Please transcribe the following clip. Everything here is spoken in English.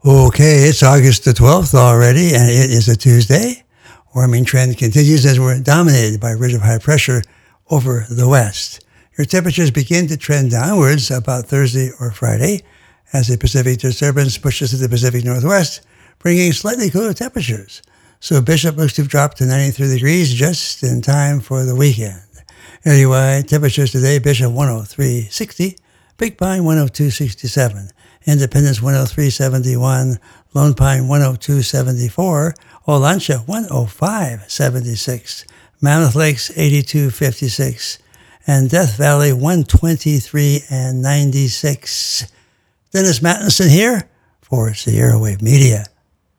Okay, it's August the 12th already, and it is a Tuesday. Warming trend continues as we're dominated by a ridge of high pressure over the west. Your temperatures begin to trend downwards about Thursday or Friday as a Pacific disturbance pushes to the Pacific Northwest, bringing slightly cooler temperatures. So Bishop looks to drop to 93 degrees just in time for the weekend. Area-wide temperatures today, Bishop 103.60, Big Pine 102.67. Independence 103.71, Lone Pine 102.74, Olancha 105.76, Mammoth Lakes 82.56, and Death Valley 123.96. Dennis Mattinson here for Sierra Wave Media.